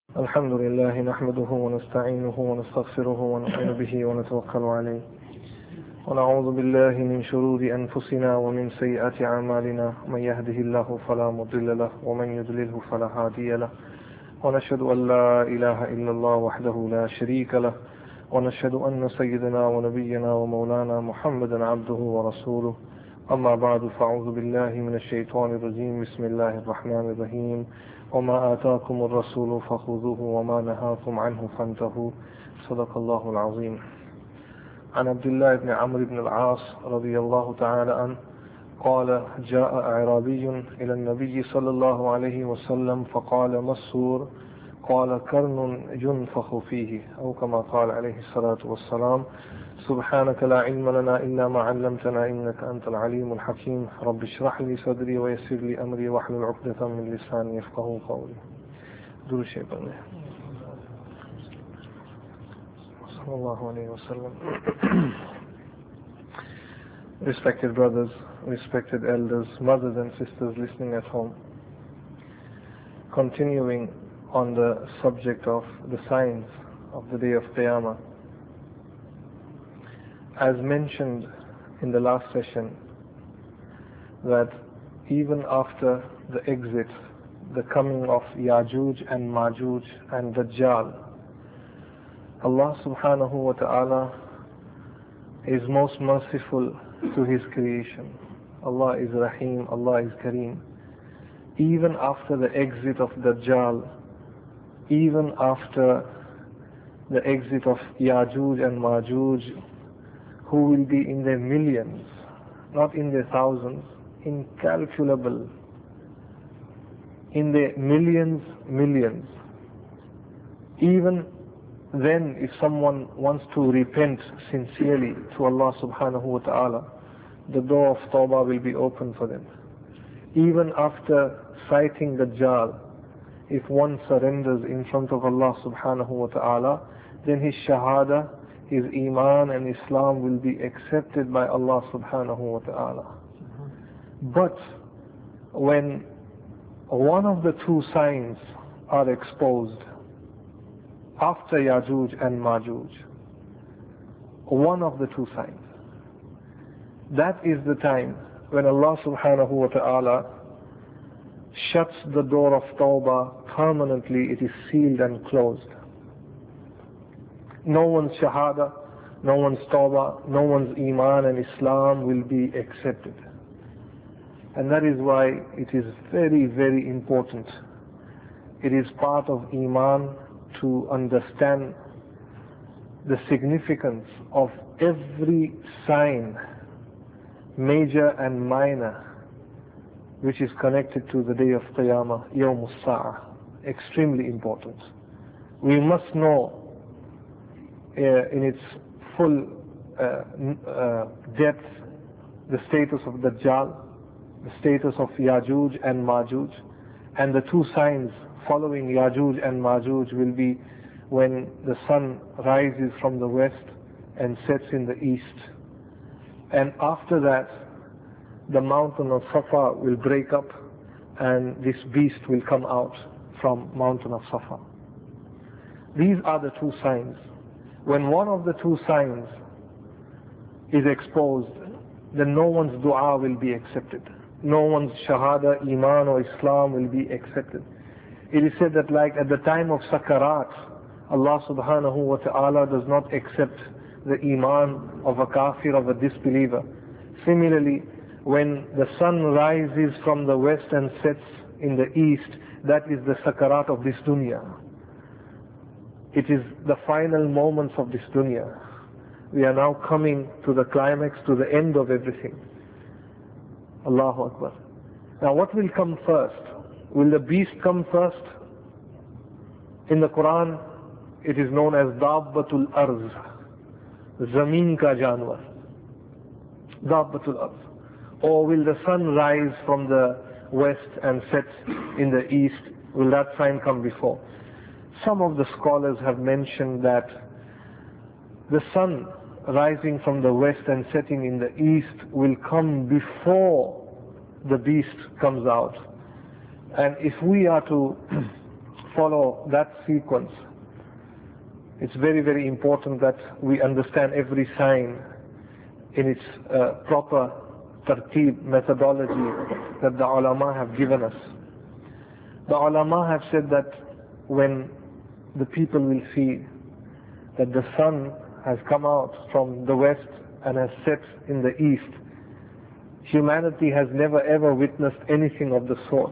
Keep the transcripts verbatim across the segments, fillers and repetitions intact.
الحمد لله نحمده ونستعينه ونستغفره ونؤمن به ونتوكل عليه ونعوذ بالله من شرور أنفسنا ومن سيئات أعمالنا من يهده الله فلا مضل له ومن يضلله فلا هادي له ونشهد أن لا إله إلا الله وحده لا شريك له ونشهد أن سيدنا ونبينا ومولانا محمدا عبده ورسوله أما بعد فأعوذ بالله من الشيطان الرجيم بسم الله الرحمن الرحيم وما آتاكم الرسول فخذوه وما نهاكم عنه فانتهوا صدق الله العظيم. عن عبد الله بن عمرو بن العاص رضي الله تعالى عنه قال جاء أعرابي إلى النبي صلى الله عليه وسلم فقال ما السور؟ قال كرن ينفخ فيه أو كما قال عليه الصلاة والسلام سبحانك لا علم لنا إلا ما علمتنا إنك أنت العليم الحكيم رب اشرح لي صدري ويسر لي أمري واحلل عقدة من لساني يفقهوا قولي. درود شریف صلى الله عليه وسلم. Respected brothers, respected elders, mothers and sisters listening at home, continuing on the subject of the signs of the day of Qiyamah. As mentioned in the last session, that even after the exit, the coming of Yajuj and Majuj and Dajjal, Allah subhanahu wa ta'ala is most merciful to His creation. Allah is Rahim, Allah is Kareem. Even after the exit of Dajjal, even after the exit of Yajuj and Majuj, who will be in their millions, not in their thousands, incalculable, in their millions, millions. Even then, if someone wants to repent sincerely to Allah subhanahu wa ta'ala, the door of Tawbah will be open for them. Even after sighting Dajjal, if one surrenders in front of Allah subhanahu wa ta'ala, then his shahada, his iman and Islam will be accepted by Allah subhanahu wa ta'ala. Mm-hmm. But when one of the two signs are exposed after Yajuj and Majuj, one of the two signs, that is the time when Allah subhanahu wa ta'ala shuts the door of Tawbah permanently. It is sealed and closed. No one's shahada, no one's tawbah, no one's iman and Islam will be accepted. And that is why it is very, very important. It is part of iman to understand the significance of every sign, major and minor, which is connected to the day of Qiyamah, Yawm al-Sa'ah. Extremely important. We must know Uh, in its full uh, uh, depth the status of Dajjal, the status of Yajuj and Majuj, and the two signs following Yajuj and Majuj will be when the sun rises from the west and sets in the east, and after that the mountain of Safa will break up and this beast will come out from mountain of Safa. These are the two signs. When one of the two signs is exposed, then no one's dua will be accepted. No one's shahada, iman or Islam will be accepted. It is said that like at the time of sakarat, Allah subhanahu wa ta'ala does not accept the iman of a kafir, of a disbeliever. Similarly, when the sun rises from the west and sets in the east, that is the sakarat of this dunya. It is the final moments of this dunya. We are now coming to the climax, to the end of everything. Allahu Akbar. Now what will come first? Will the beast come first? In the Quran, it is known as Dabbatul Arz, Zameen ka janwar. Dabbatul Arz. Or will the sun rise from the west and set in the east? Will that sign come before? Some of the scholars have mentioned that the sun rising from the west and setting in the east will come before the beast comes out. And if we are to follow that sequence. It's very, very important that we understand every sign in its uh, proper tartib methodology that the ulama have given us. The ulama have said that when the people will see that the sun has come out from the west and has set in the east, humanity has never ever witnessed anything of the sort.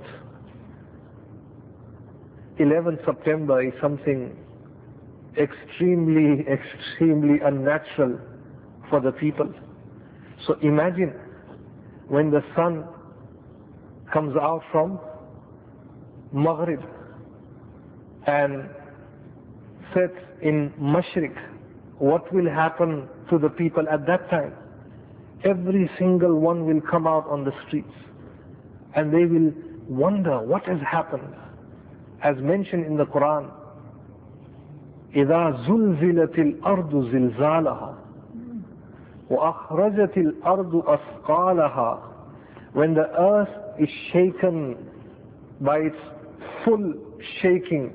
eleventh September is something extremely, extremely unnatural for the people. So imagine when the sun comes out from Maghrib and sets in Mashriq, what will happen to the people at that time? Every single one will come out on the streets and they will wonder what has happened. As mentioned in the Quran, إِذَا زُلْزِلَتِ الْأَرْضُ زِلْزَالَهَا وَأَخْرَجَتِ الْأَرْضُ أَثْقَالَهَا. When the earth is shaken by its full shaking,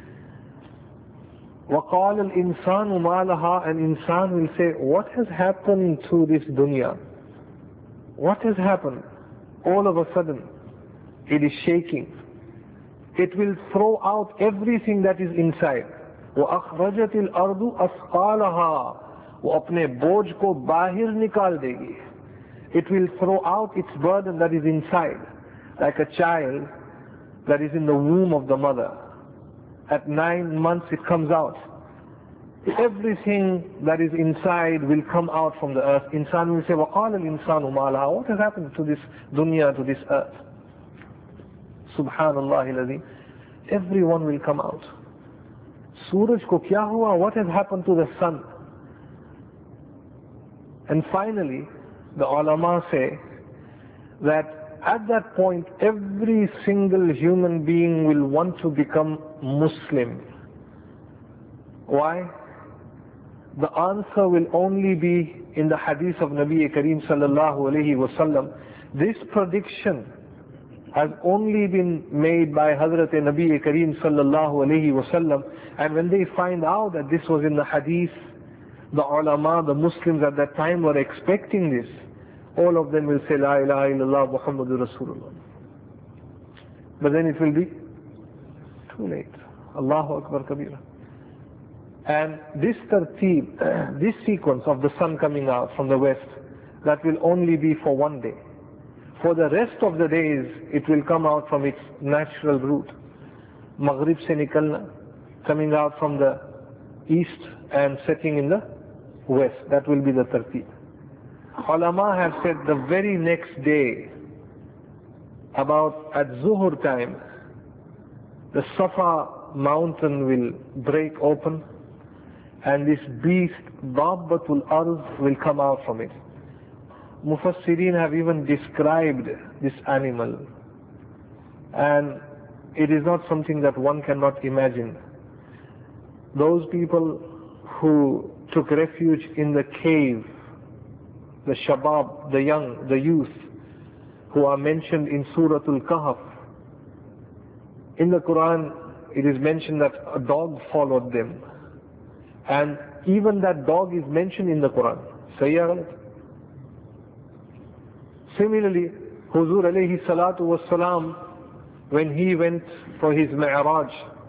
وَقَالَ الْإِنسَانُ مَا لَهَا, and insan will say, what has happened to this dunya? What has happened? All of a sudden, it is shaking. It will throw out everything that is inside. وَأَخْرَجَتِ الْأَرْضُ أَثْقَالَهَا, वो अपने बोझ को बाहर निकाल देगी. It will throw out its burden that is inside, like a child that is in the womb of the mother. At nine months it comes out. Everything that is inside will come out from the earth. Insan will say, وَقَالَ الْإِنسَانُ مَا لَهَا. What has happened to this dunya, to this earth? Subhanallah alazim. Everyone will come out. Suraj ko kya hua? What has happened to the sun? And finally, the ulama say that at that point, every single human being will want to become Muslim. Why? The answer will only be in the hadith of Nabi Kareem sallallahu alayhi wa sallam. This prediction has only been made by Hazrat Nabi Kareem sallallahu alayhi wa sallam, and when they find out that this was in the hadith, the ulama, the Muslims at that time were expecting this. All of them will say, La ilaha illallah Muhammadur Rasulullah. But then it will be too late. Allahu Akbar Kabira. And this tartib, this sequence of the sun coming out from the west, that will only be for one day. For the rest of the days, it will come out from its natural route. Maghrib se nikalna, coming out from the east and setting in the west. That will be the tartib. Ulama have said the very next day, about at Zuhur time, the Safa mountain will break open and this beast, Dabbatul Arz, will come out from it. Mufassirin have even described this animal, and it is not something that one cannot imagine. Those people who took refuge in the cave, the shabab, the young, the youth, who are mentioned in Suratul Kahf. In the Quran, it is mentioned that a dog followed them. And even that dog is mentioned in the Quran. Sayyid. Similarly, Huzur alayhi salatu was salam, when he went for his mi'raj,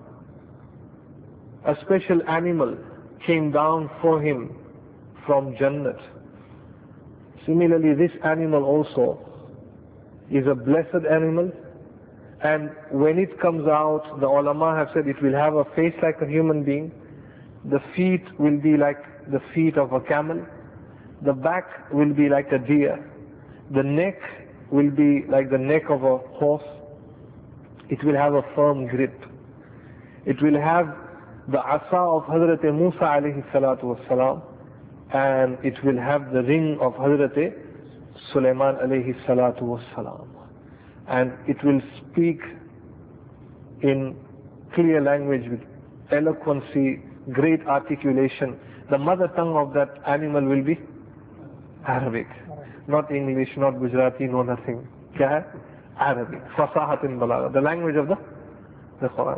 a special animal came down for him from Jannat. Similarly, this animal also is a blessed animal, and when it comes out, the ulama have said it will have a face like a human being, the feet will be like the feet of a camel, the back will be like a deer, the neck will be like the neck of a horse, it will have a firm grip, it will have the asa of Hazrat Musa alayhi salatu was salam, and it will have the ring of Hazrat Sulaiman alayhi salatu was salam, and it will speak in clear language with eloquency, great articulation. The mother tongue of that animal will be Arabic, not English, not Gujarati, no nothing. Kya hai? Arabic. Fasahat in Balagha, the language of the, the Quran.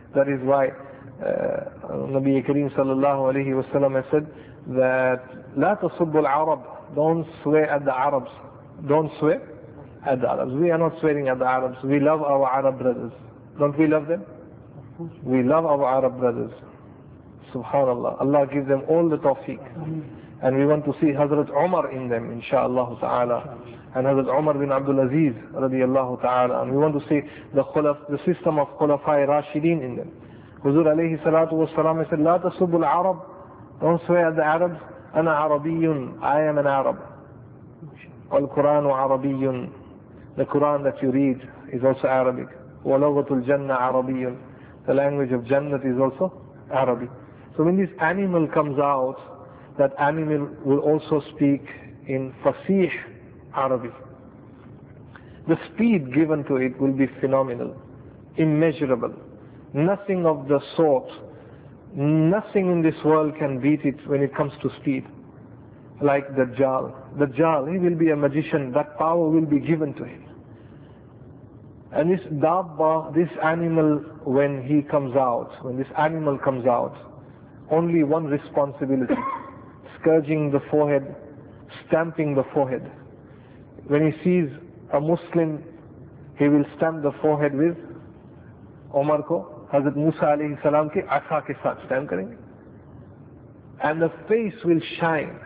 That is why uh, Nabi Kareem sallallahu alayhi wa sallam has said that لا تصبوا العرب, don't swear at the Arabs. Don't swear at the Arabs. We are not swearing at the Arabs. We love our Arab brothers. Don't we love them? We love our Arab brothers. Subhanallah. Allah gives them all the tawfiq. And we want to see Hazrat Umar in them, inshaAllah ta'ala. And Hazrat Umar bin Abdul Aziz, radiyallahu ta'ala. And we want to see the, khulaf, the system of Khulafai Rashidin in them. Huzur alayhi salatu was salam said, لا تصبوا العرب, don't swear at the Arabs. أنا عربي, I am an Arab. والقرآن عربي, the Quran that you read is also Arabic. ولغة الجنة عربي, the language of Jannat is also Arabic. So when this animal comes out, that animal will also speak in Fasih Arabic. The speed given to it will be phenomenal, immeasurable. Nothing of the sort, nothing in this world can beat it when it comes to speed. Like Dajjal. Dajjal, he will be a magician, that power will be given to him. And this Dabba, this animal, when he comes out, when this animal comes out, only one responsibility, scourging the forehead, stamping the forehead. When he sees a Muslim, he will stamp the forehead with Omar ko, Hazrat Musa alayhi salam ke asa ke saath stamp karenge. And the face will shine.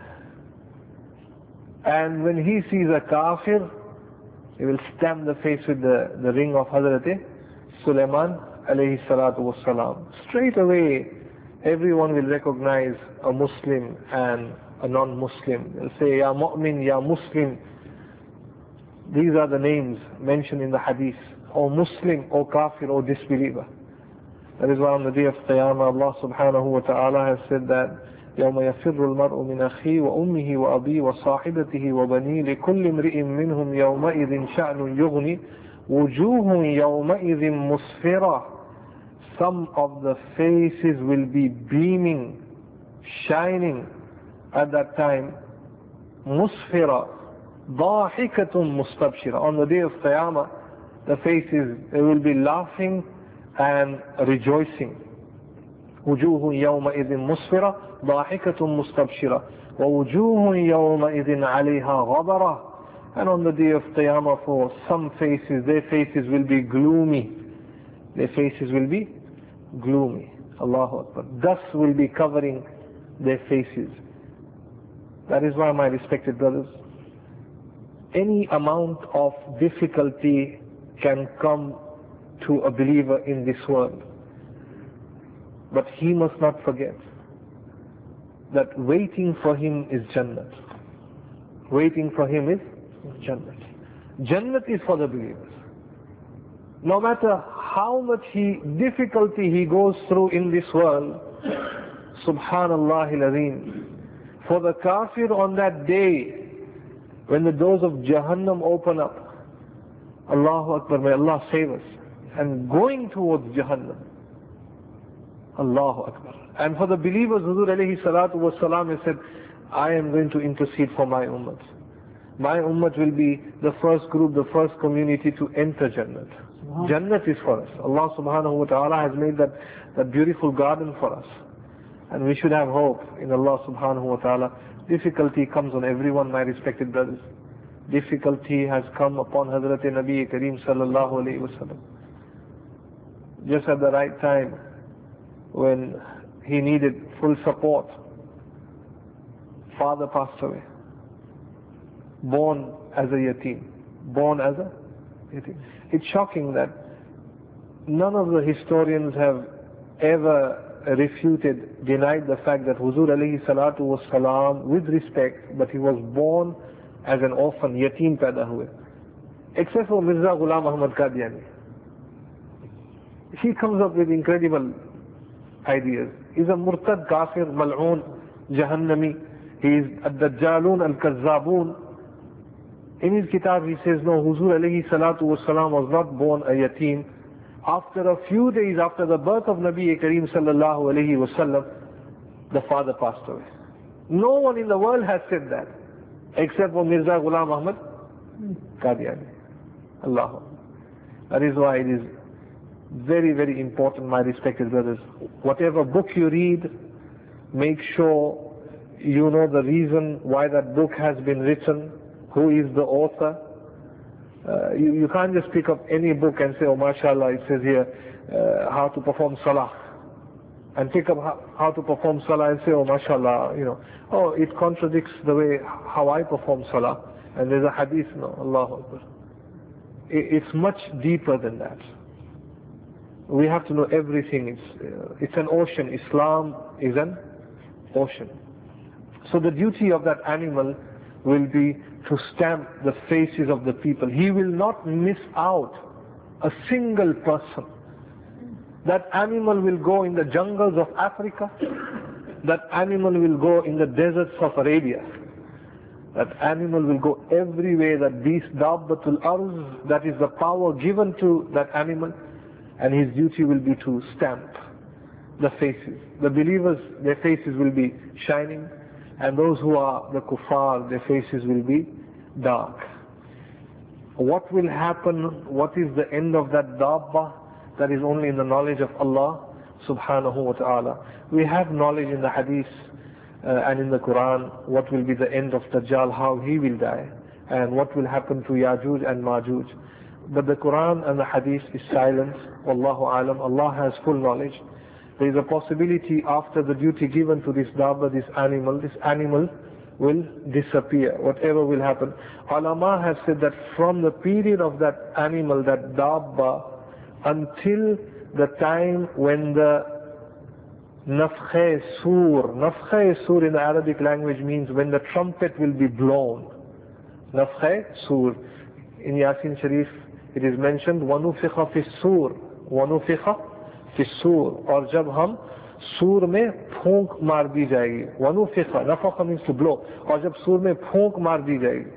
And when he sees a kafir, he will stamp the face with the, the ring of Hazrat Sulaiman alayhi salatu wassalam. Straight away, everyone will recognize a Muslim and a non-Muslim. They'll say, Ya Mu'min, Ya Muslim. These are the names mentioned in the hadith. O Muslim, O Kafir, O disbeliever. That is why on the day of Qiyamah, Allah subhanahu wa ta'ala has said that يوم يفر المرء من أخيه وأمه وأبيه وصاحبته وبنيه لكل امرئ منهم يومئذ شأن يغني وجوه يومئذ مسفرة. Some of the faces will be beaming, shining at that time. Musfira, ضاحكة مستبشرة. On the day of Qiyamah, the faces, they will be laughing and rejoicing. وجوه يومئذ مسفرة ضاحكة مستبشرة ووجوه يومئذ عليها غبرة. And on the day of Qiyamah, for some faces, their faces will be gloomy. Their faces will be gloomy. Allahu Akbar. Dust will be covering their faces. That is why, my respected brothers, any amount of difficulty can come to a believer in this world. But he must not forget that waiting for him is Jannat. Waiting for him is Jannat. Jannat is for the believers. No matter how much he, difficulty he goes through in this world, Subhanallah al-Azim, for the kafir on that day, when the doors of Jahannam open up, Allahu Akbar, may Allah save us, and going towards Jahannam, Allahu Akbar. And for the believers, Huzur alayhi salatu was salam has said, I am going to intercede for my ummah. My ummah will be the first group, the first community to enter Jannat. Jannat is for us. Allah subhanahu wa ta'ala has made that, that beautiful garden for us. And we should have hope in Allah subhanahu wa ta'ala. Difficulty comes on everyone, my respected brothers. Difficulty has come upon Hazrat Nabi Kareem sallallahu alayhi wa sallam. Just at the right time, when he needed full support, father passed away. Born as a yatim. Born as a yatim. It's shocking that none of the historians have ever refuted, denied the fact that Huzur alayhi salatu was salam, with respect, but he was born as an orphan, yatim paida hue. Except for Mirza Ghulam Ahmad Qadiani. He comes up with incredible ideas. He's a murtad, kafir, mal'oon, jahannami. He is ad-dajjalun, al-kazzabun. In his kitab he says, no, Huzur alayhi salatu wassalam was not born a yatim. After a few days after the birth of Nabi Kareem sallallahu alayhi wasallam, the father passed away. No one in the world has said that, except for Mirza Ghulam Ahmad Qadiani. Allah. That is why it is Very, very important, my respected brothers. Whatever book you read, make sure you know the reason why that book has been written, who is the author. Uh, you, you can't just pick up any book and say, oh mashallah, it says here, uh, how to perform salah. And pick up how, how to perform salah and say, oh mashallah, you know, oh, it contradicts the way how I perform salah. And there's a hadith, no, Allahu Akbar. It, it's much deeper than that. We have to know everything. It's, uh, it's an ocean. Islam is an ocean. So the duty of that animal will be to stamp the faces of the people. He will not miss out a single person. That animal will go in the jungles of Africa. That animal will go in the deserts of Arabia. That animal will go everywhere. That beast, Dabbatul Arz, that is the power given to that animal. And his duty will be to stamp the faces. The believers, their faces will be shining. And those who are the kuffar, their faces will be dark. What will happen? What is the end of that dabba? That is only in the knowledge of Allah subhanahu wa ta'ala. We have knowledge in the hadith uh, and in the Quran what will be the end of Dajjal, how he will die, and what will happen to Yajuj and Majuj. But the Quran and the hadith is silent. Wallahu alam. Allah has full knowledge. There is a possibility after the duty given to this dabba, this animal, this animal will disappear. Whatever will happen. Ulama have said that from the period of that animal, that dabba, until the time when the nafkhe sur, nafkhe sur in the Arabic language means when the trumpet will be blown. Nafkhe sur. In Yasin Sharif it is mentioned, وَنُفِخَ فِي السُّورِ وَنُفِخَ فِي السُّورِ. और जब हम सूर में फूंक मार दी जाएगी, वनुफिख, नफख means to blow, और जब सूर में फूंक मार दी जाएगी,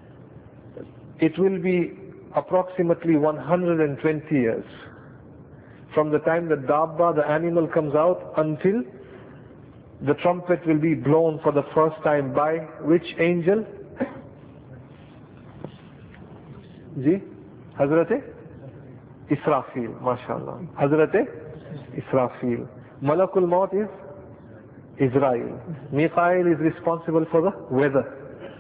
it will be approximately one hundred twenty years from the time the dabba, the animal, comes out until the trumpet will be blown for the first time by which angel? Ji? Hazrat Israfil, mashallah. Hazrat Israfil. Malakul Maut is Israel. Mikael is responsible for the weather.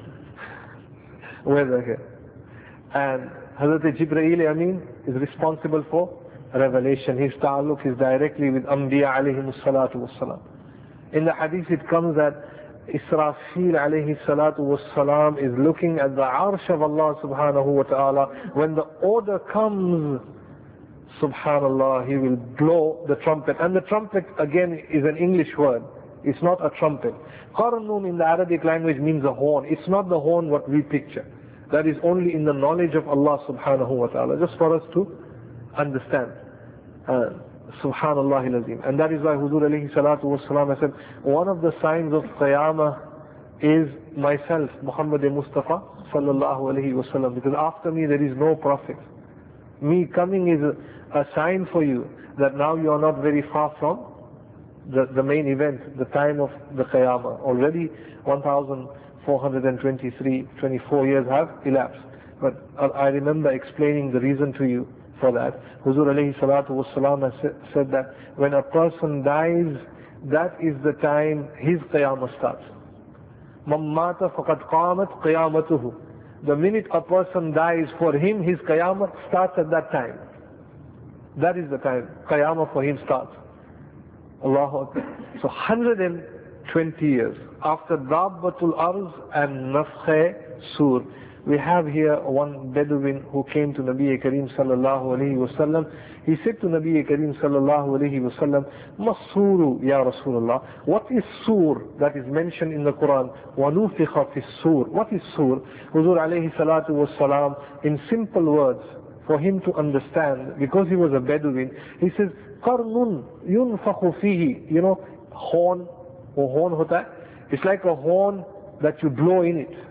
Weather here. And Hazrat Jibreel Amin is responsible for revelation. His ta'alluq is directly with Anbiya alayhi salatu wassalam. In the hadith it comes that Israfil alayhi salatu wassalam is looking at the arsh of Allah subhanahu wa ta'ala. When the order comes, subhanallah, he will blow the trumpet. And the trumpet again is an English word. It's not a trumpet. Qarnun in the Arabic language means a horn. It's not the horn what we picture. That is only in the knowledge of Allah subhanahu wa ta'ala. Just for us to understand. Uh, Subhanallah al-Azim. And that is why Huzur alayhi salatu wassalam has said, one of the signs of Qiyamah is myself, Muhammad Mustafa sallallahu alayhi wasallam. Because after me there is no prophet. Me coming is a, a sign for you that now you are not very far from the, the main event, the time of the Qiyamah. Already one thousand four hundred twenty-three, twenty-four years have elapsed. But I remember explaining the reason to you for that. Huzur alayhi salatu wassalam has said that when a person dies, that is the time his Qiyamah starts. Man mata faqad qamat qiyamatuhu. The minute a person dies, for him his Qiyamah starts at that time. That is the time Qiyamah for him starts. Allahu Akbar. So one hundred twenty years after Dabbatul Arz and Nafkhe Sur, we have here one Bedouin who came to Nabi Kareem sallallahu alayhi wasallam. He said to Nabi Kareem sallallahu alayhi wasallam, Masuru ya Rasulullah. What is Sur that is mentioned in the Quran? وَنُفِخَ فِي السُّورِ. What is Sur? Huzur alayhi salatu wasalam, in simple words, for him to understand, because he was a Bedouin, he says, قَرْنٌ يُنْفَخُ فِيهِ. You know, horn, or horn hota hai? It's like a horn that you blow in it.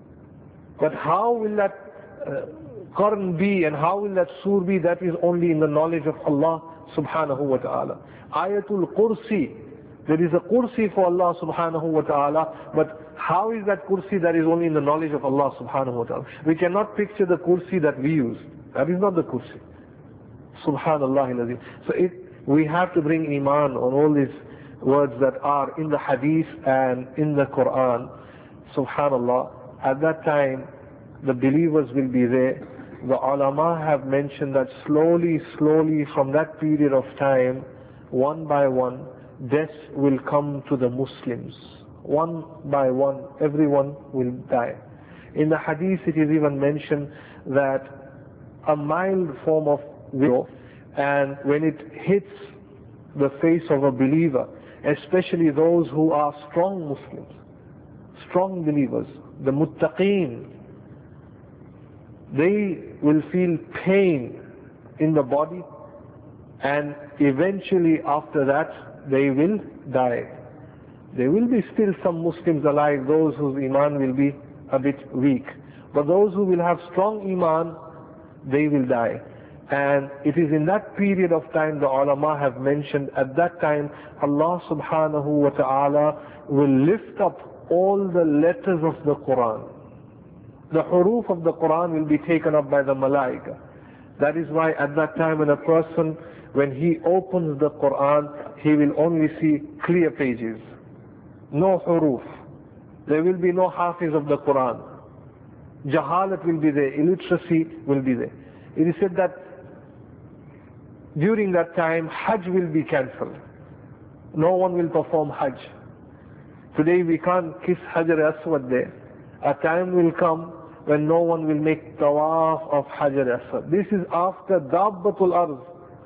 But how will that uh, qarn be and how will that sur be? That is only in the knowledge of Allah subhanahu wa ta'ala. Ayatul Kursi. There is a kursi for Allah subhanahu wa ta'ala, but how is that kursi? That is only in the knowledge of Allah subhanahu wa ta'ala. We cannot picture the kursi that we use. That is not the kursi. Subhanallah al-Azim. So it, we have to bring iman on all these words that are in the hadith and in the Quran. Subhanallah. At that time, the believers will be there. The ulama have mentioned that slowly, slowly from that period of time, one by one, death will come to the Muslims. One by one, everyone will die. In the hadith it is even mentioned that a mild form of widow, and when it hits the face of a believer, especially those who are strong Muslims, strong believers, the muttaqeen, they will feel pain in the body, and eventually after that they will die. There will be still some Muslims alive, those whose iman will be a bit weak, but those who will have strong iman, they will die. And it is in that period of time, the ulama have mentioned, at that time Allah subhanahu wa ta'ala will lift up all the letters of the Quran. The huruf of the Quran will be taken up by the malaika. That is why at that time when a person, when he opens the Quran, he will only see clear pages, no huruf. There will be no hafiz of the Quran. Jahalat will be there, illiteracy will be there. It is said that during that time Hajj will be cancelled. No one will perform Hajj. Today we can't kiss Hajar Aswad there. A time will come when no one will make tawaf of Hajar Aswad. This is after Dabbatul Arz,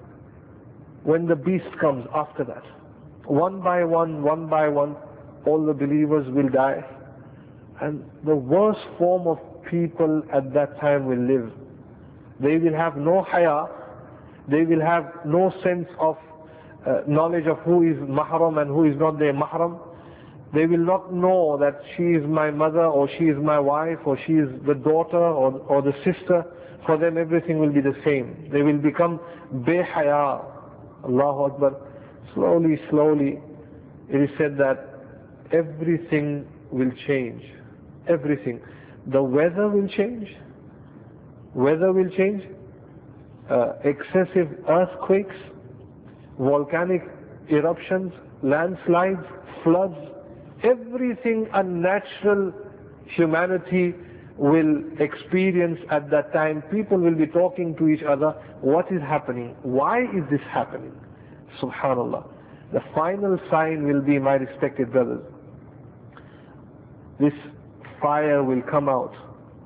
when the beast comes after that. One by one, one by one, all the believers will die. And the worst form of people at that time will live. They will have no haya, they will have no sense of uh, knowledge of who is mahram and who is not their mahram. They will not know that she is my mother, or she is my wife, or she is the daughter, or, or the sister. For them everything will be the same. They will become behaya. Allahu Akbar. Slowly, slowly, it is said that everything will change. Everything. The weather will change. Weather will change. Uh, excessive earthquakes, volcanic eruptions, landslides, floods, everything unnatural humanity will experience at that time. People will be talking to each other, what is happening? Why is this happening? Subhanallah. The final sign will be, my respected brothers, this fire will come out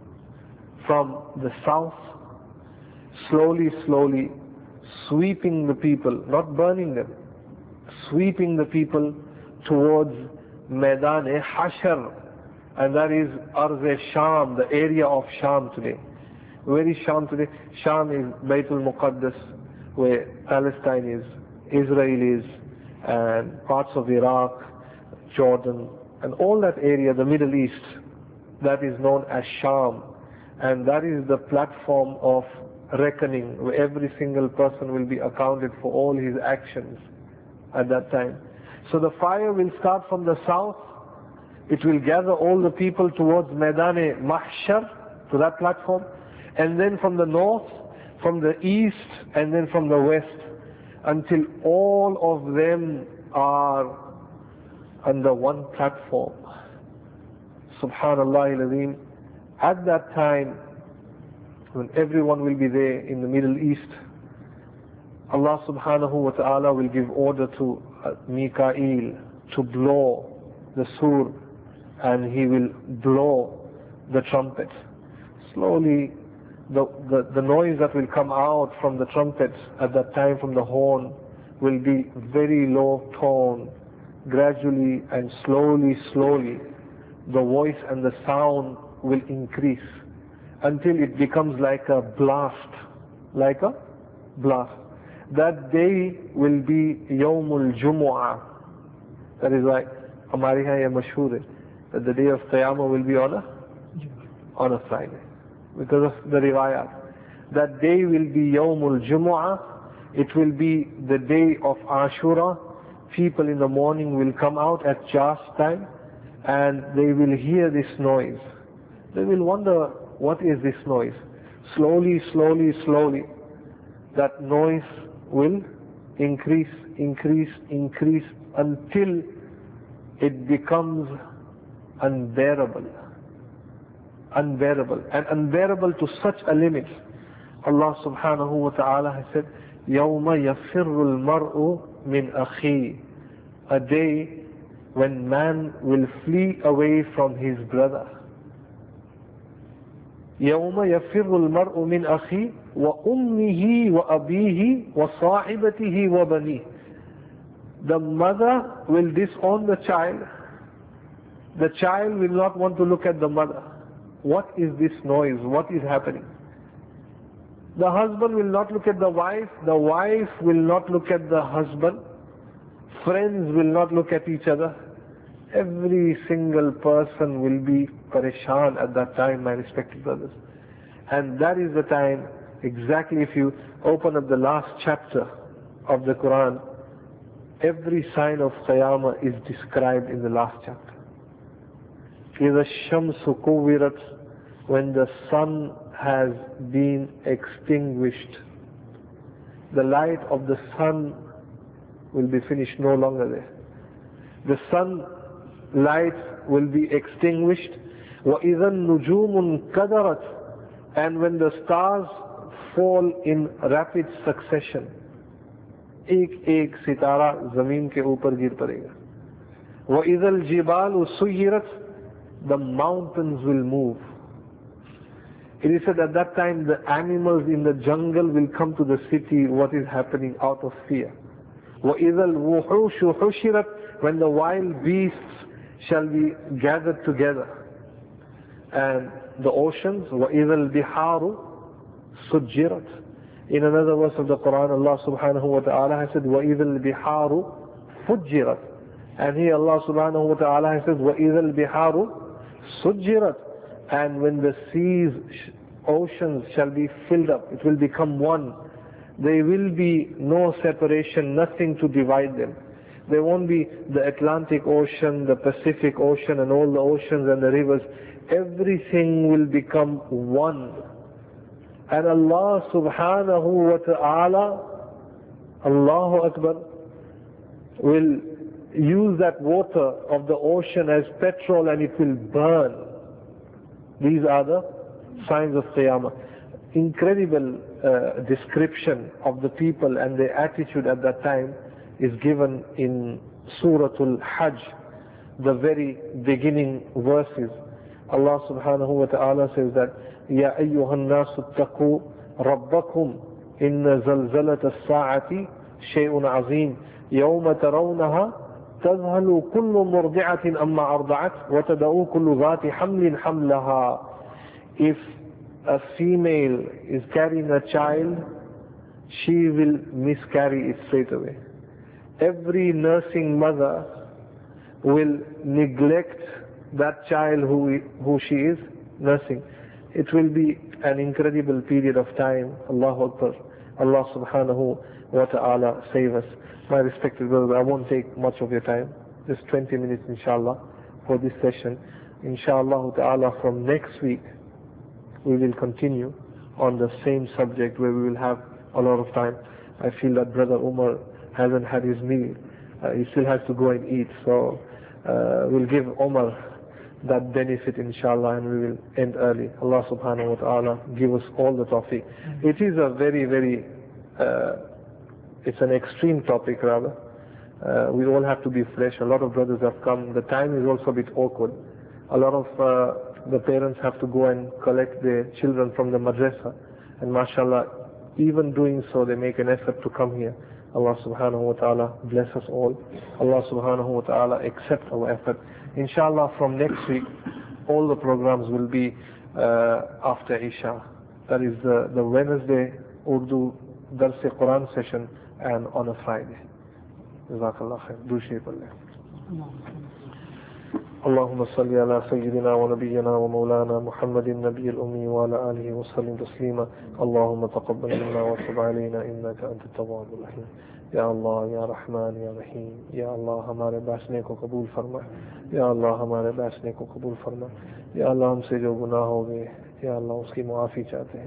from the south, slowly, slowly sweeping the people, not burning them, sweeping the people towards Maidan-e-Hashar, and that is Arz-e-Sham, the area of Sham today. Where is Sham today? Sham is Baytul Muqaddas, where Palestine is, Israel is, and parts of Iraq, Jordan, and all that area, the Middle East, that is known as Sham. And that is the platform of reckoning, where every single person will be accounted for all his actions at that time. So the fire will start from the south. It will gather all the people towards Maidan-e-Mahshar, to that platform, and then from the north, from the east, and then from the west, until all of them are under one platform. Subhanallah al-Azim. At that time, when everyone will be there in the Middle East, Allah subhanahu wa ta'ala will give order to uh, Mikael to blow the sur, and he will blow the trumpet. Slowly, the, the, the noise that will come out from the trumpet at that time, from the horn, will be very low tone. Gradually and slowly, slowly, the voice and the sound will increase until it becomes like a blast, like a blast. That day will be Yawmul Jumu'ah. That is why Hamari hai ye mashhoor hai, that the day of Qiyamah will be on a, on a Friday, because of the riwayat. That day will be Yawmul Jumu'ah. It will be the day of Ashura. People in the morning will come out at Jas time, and they will hear this noise. They will wonder, what is this noise? Slowly, slowly, slowly, that noise will increase, increase, increase until it becomes unbearable. Unbearable. And unbearable to such a limit. Allah subhanahu wa ta'ala has said, يَوْمَ يَفِرُّ الْمَرْءُ مِنْ أَخِيهِ, a day when man will flee away from his brother. يَوْمَ يَفِرُّ الْمَرْءُ مِنْ أَخِيهِ وَأُمِّهِ وَأَبِيهِ وَصَاحِبَتِهِ وَبَنِيهِ. The mother will disown the child. The child will not want to look at the mother. What is this noise? What is happening? The husband will not look at the wife. The wife will not look at the husband. Friends will not look at each other. Every single person will be pareshan at that time, my respected brothers. And that is the time, exactly if you open up the last chapter of the Quran, every sign of Qiyamah is described in the last chapter. إِذَا الشَّمْسُ كُوِّرَتْ, when the sun has been extinguished. The light of the sun will be finished, no longer there. The sun light will be extinguished. وَإِذَا النُّجُومُ انْكَدَرَتْ, and when the stars fall in rapid succession, एक एक सितारा जमीन के ऊपर गिर पड़ेगा. وَإِذَا الْجِبَالُ سُيِّرَتْ, the mountains will move. It is said at that time the animals in the jungle will come to the city, what is happening, out of fear. وَإِذَا الْوُحُوشُ حُشِرَتْ, when the wild beasts shall be gathered together. And the oceans, وَإِذَا الْبِحَارُ سُجِّرَتْ. In another verse of the Quran, Allah subhanahu wa ta'ala has said, وَإِذَا الْبِحَارُ فُجِّرَتْ. And here Allah subhanahu wa ta'ala has said, وَإِذَا الْبِحَارُ سُجِّرَتْ. And when the seas, oceans shall be filled up, it will become one. There will be no separation, nothing to divide them. There won't be the Atlantic Ocean, the Pacific Ocean, and all the oceans and the rivers. Everything will become one. And Allah subhanahu wa ta'ala, Allahu Akbar, will use that water of the ocean as petrol and it will burn. These are the signs of Qiyamah. Incredible uh, description of the people and their attitude at that time is given in Suratul Hajj, the very beginning verses. Allah subhanahu wa ta'ala says that, Ya ayyuhan nasu attaqu rabbakum inna zalzalat as-sa'ati shay'un azim yawma tarawnaha تذهل كل مرضعة أما أرضعت وتدعو كل ذات حمل حملها. If a female is carrying a child, she will miscarry it straight away. Every nursing mother will neglect that child who, who she is nursing. It will be an incredible period of time. Allahu Akbar. Allah subhanahu wa ta'ala save us. My respected brothers, I won't take much of your time, just twenty minutes inshallah for this session. Inshallah ta'ala, from next week we will continue on the same subject where we will have a lot of time. I feel that Brother Umar hasn't had his meal, uh, he still has to go and eat, so uh, we'll give Umar that benefit inshallah and we will end early. Allah subhanahu wa ta'ala give us all the tawfiq. It is a very very uh, it's an extreme topic rather. Uh, we all have to be fresh. A lot of brothers have come. The time is also a bit awkward. A lot of uh, the parents have to go and collect their children from the madrasa. And mashallah, even doing so, they make an effort to come here. Allah subhanahu wa ta'ala bless us all. Allah subhanahu wa ta'ala accept our effort. Inshallah, from next week, all the programs will be uh, after Isha. That is the, the Wednesday Urdu Dars Quran session, and on a Friday. Jazakallah khair. Do shape Allah. اللهم صل على سيدنا ونبينا ومولانا محمد النبي الأمي وعلى آله وسلم تسليما. اللهم تقبل منا وتب علينا إنك أنت التواب الرحيم. या अल्लाह या रहमान या रहीम, या अल्लाह हमारे बैठने को कबूल फरमा, या अल्लाह हमारे बैठने को कबूल फरमा, या अल्लाह हमसे जो गुनाह हो गए या अल्लाह उसकी माफ़ी चाहते हैं,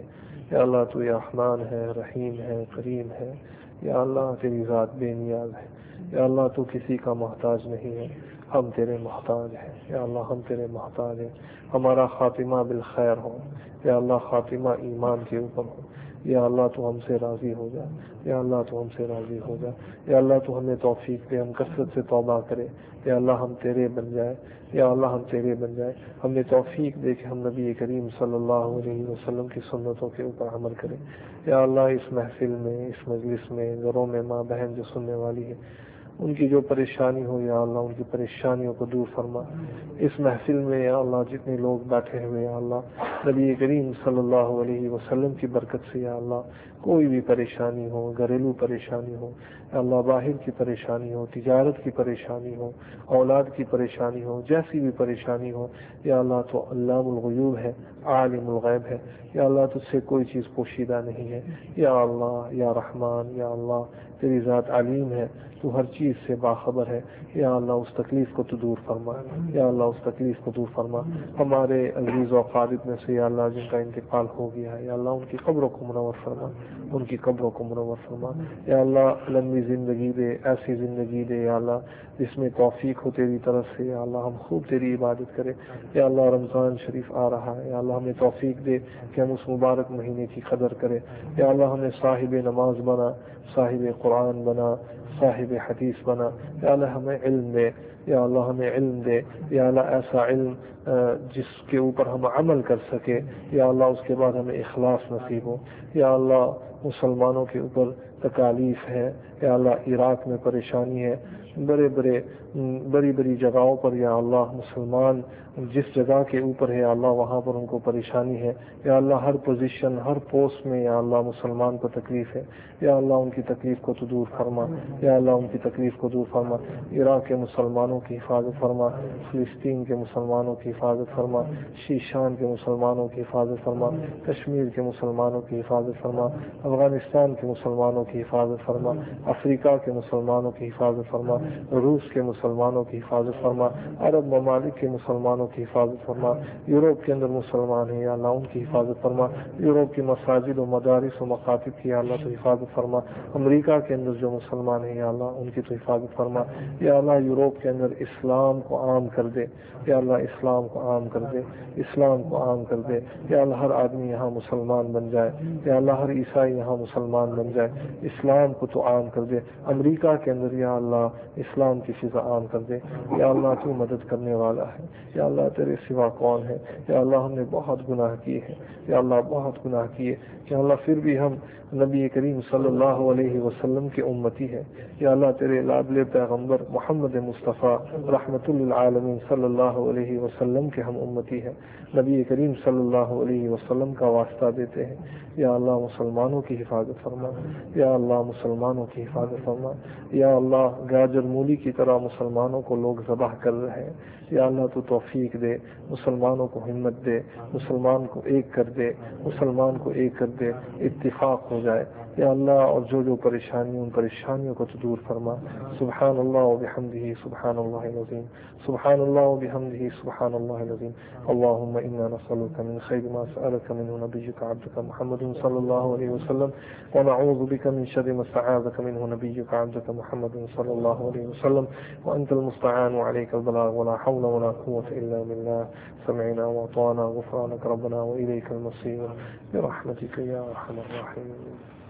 یا اللہ تو یا رحمان ہے، رحیم ہے، کریم ہے، یا اللہ تیری ذات بے نیاز ہے، یا اللہ تو کسی کا محتاج نہیں ہے، ہم تیرے محتاج ہیں، یا اللہ ہم تیرے محتاج ہیں، ہمارا خاتمہ بالخیر ہو، یا اللہ خاتمہ ایمان کے اوپر ہو، یا اللہ تو ہم سے راضی ہو جا، یا اللہ تو ہم سے راضی ہو جا، یا اللہ تو ہمیں توفیق دے، ہم کثرت سے توبہ کرے، یا اللہ ہم تیرے بن جائے، یا اللہ ہم تیرے بن جائے، ہمیں توفیق دے کہ ہم نبی کریم صلی اللہ علیہ وسلم کی سنتوں کے اوپر عمل کریں، یا اللہ اس محفل میں، اس مجلس میں، گھروں میں ماں بہن جو سننے والی ہے، ان کی جو پریشانی ہو یا اللہ ان کی پریشانیوں کو دور فرما، اس محفل میں یا اللہ جتنے لوگ بیٹھے ہوئے یا اللہ نبی کریم صلی اللہ علیہ وسلم کی برکت سے یا اللہ کوئی بھی پریشانی ہو، گھریلو پریشانی ہو یا اللہ، باہر کی پریشانی ہو، تجارت کی پریشانی ہو، اولاد کی پریشانی ہو، جیسی بھی پریشانی ہو یا اللہ تو علام الغیوب ہے، عالم الغیب ہے، یا اللہ تجھ سے کوئی چیز پوشیدہ نہیں ہے، یا اللہ یا رحمان، یا اللہ تیری ذات علیم ہے، تو ہر چیز سے باخبر ہے، یا اللہ اس تکلیف کو تو دور فرما، یا اللہ اس تکلیف کو دور فرما، ہمارے عزیز و اقارب میں سے یا اللہ جن کا انتقال ہو گیا ہے یا اللہ ان کی قبروں کو منور فرما، ان کی قبروں کو منور فرما، یا اللہ لمبی زندگی دے، ایسی زندگی دے یا اللہ جس میں توفیق ہو تیری طرف سے، یا اللہ ہم خوب تیری عبادت کریں، یا اللہ رمضان شریف آ رہا ہے، یا اللہ ہمیں توفیق دے کہ ہم اس مبارک مہینے کی قدر کریں، یا اللہ ہمیں صاحب نماز بنا، صاحب قرآن بنا، صاحب حدیث بنا، یا اللہ ہمیں علم دے، یا اللہ ہمیں علم دے، یا اللہ ایسا علم جس کے اوپر ہم عمل کر سکے، یا اللہ اس کے بعد ہمیں اخلاص نصیب ہو، یا اللہ مسلمانوں کے اوپر تکالیف ہے، یا اللہ عراق میں پریشانی ہے، بڑے بڑے بڑی بڑی جگہوں پر یا اللہ مسلمان جس جگہ کے اوپر ہے یا اللہ وہاں پر ان کو پریشانی ہے، یا اللہ ہر پوزیشن ہر پوسٹ میں یا اللہ مسلمان کو تکلیف ہے، یا اللہ ان کی تکلیف کو تو دور فرما، یا اللہ ان کی تکلیف کو دور فرما، عراق کے مسلمانوں کی حفاظت فرما، فلسطین کے مسلمانوں کی حفاظت فرما، شیشان کے مسلمانوں کی حفاظت فرما، کشمیر کے مسلمانوں کی حفاظت فرما، افغانستان کے مسلمانوں کی حفاظت فرما، افریقہ کے مسلمانوں کی حفاظت فرما، روس کے مسلمانوں کی حفاظت فرما، عرب ممالک کے مسلمانوں کی حفاظت فرما، یوروپ کے اندر مسلمان ہیں یا اللہ ان کی حفاظت فرما، یوروپ کی مساجد و مدارس و مکاتب کی یا اللہ تو حفاظت فرما، امریکہ کے اندر جو مسلمان ہیں یا اللہ ان کی تو حفاظت فرما، یا اللہ یوروپ کے اندر اسلام کو عام کر دے، یا اللہ اسلام کو عام کر دے، اسلام کو عام کر دے، یا اللہ ہر آدمی یہاں مسلمان بن جائے، یا اللہ ہر عیسائی یہاں مسلمان بن جائے، اسلام کو تو عام کر دے، امریکہ کے اندر یا اللہ اسلام کی فضا عام کر دے، یا اللہ تو مدد کرنے والا ہے، یا اللہ تیرے سوا کون ہے، یا اللہ ہم نے بہت گناہ کیے ہیں، یا اللہ بہت گناہ کیے، یا اللہ پھر بھی ہم نبی کریم صلی اللہ علیہ وسلم کے امتی ہے، یا اللہ تیرے لاڈلے پیغمبر محمد مصطفیٰ رحمت للعالمین صلی اللہ علیہ وسلم کے ہم امتی ہیں، نبی کریم صلی اللہ علیہ وسلم کا واسطہ دیتے ہیں، یا اللہ مسلمانوں کی حفاظت فرما، یا اللہ مسلمانوں کی حفاظت فرما، یا اللہ گاجر مولی کی طرح مسلمانوں کو لوگ ذبح کر رہے ہیں، یا اللہ تو توفیق دے، مسلمانوں کو ہمت دے، مسلمان کو ایک کر دے، مسلمان کو ایک کر دے، اتفاق ہو جائے، یا اللہ اور جو جو پریشانی ان پریشانیوں کو تو دور فرما، سبحان اللہ و بحمدہ سبحان اللہ العظیم، سبحان اللہ و بحمدہ سبحان اللہ العظیم، اللهم انا نسألك من خير ما سألك منه نبيك عبدك محمد صلى الله عليه وسلم، ونعوذ بك من شر ما استعاذك منه نبيك عبدك محمد صلى الله عليه وسلم، وأنت المستعان وعليك البلاغ ولا حول ولا قوة إلا بالله، سمعنا وأطعنا غفرانك ربنا وإليك المصير برحمتك يا أرحم الراحمين.